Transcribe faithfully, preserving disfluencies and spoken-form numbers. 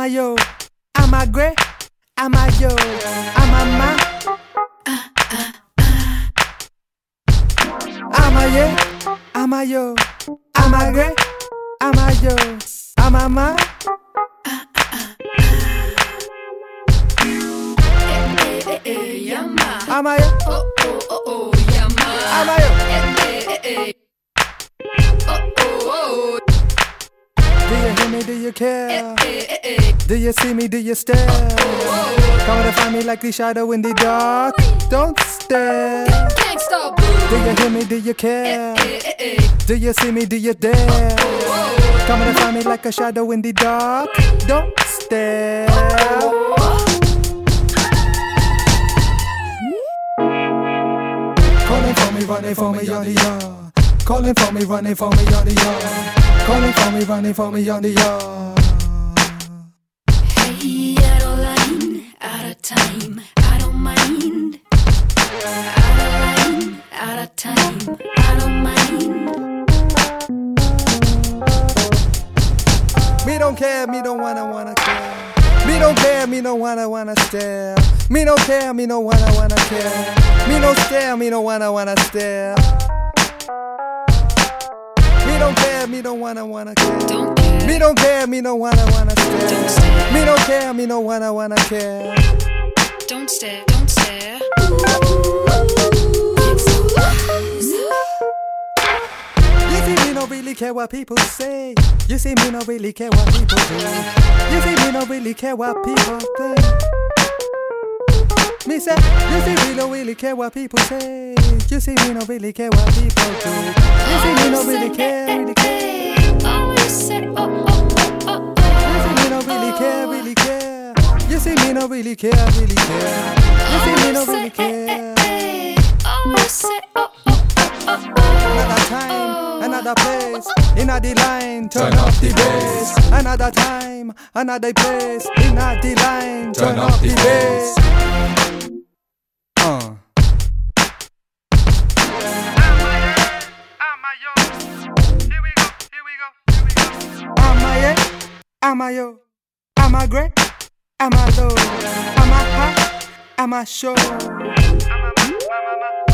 yo, I'm a great, I'm a yo, I'm a ma. I'm a yeah, I'm a yo, I'm a great, I'm a yo, I'm a ma. I'm a yo, oh oh oh oh, yama. I'm a yo. Oh oh oh. Do you hear me? Do you care? Do you see me? Do you stare? Come to find me like the shadow in the dark. Don't stare. Can't stop. Do you hear me? Do you care? Do you see me? Do you dare? Come to find me like a shadow in the dark. Don't stare. Calling for me, running for me on the yard. Calling for me, running for me on the yard. Calling for me, running for me on the yard. Hey, out of line, out of time, I don't mind. Out of line, out of time, I don't mind. Me don't care, me don't wanna wanna care. Me don't care, me don't wanna wanna stare. Me don't care, me don't wanna wanna care. Me don't stare, me don't wanna wanna stare. Me don't care, me don't wanna wanna care. Don't care. Me don't care, me don't wanna wanna stare. Don't stare. Me don't care, me don't wanna wanna care. Don't stare, don't stare. You see me don't really care what people say. You see me don't really care what people do. You see me don't really care what people think. Me say, you see me don't really care what people say. You see me don't really care what people do. You see me don't really care, really care. Always say, oh, oh, oh, oh, oh. You see me don't really care, really care. You see me don't really care, really care. You see me don't really care. Always say, oh, oh, oh, oh, oh. Another time, another place, another line, turn up the bass. Another time, another place, another line, turn up the bass. Uh. I'm a yeah, I'm a yo, I'm a great, I'm a low, I'm a hot, I'm a show.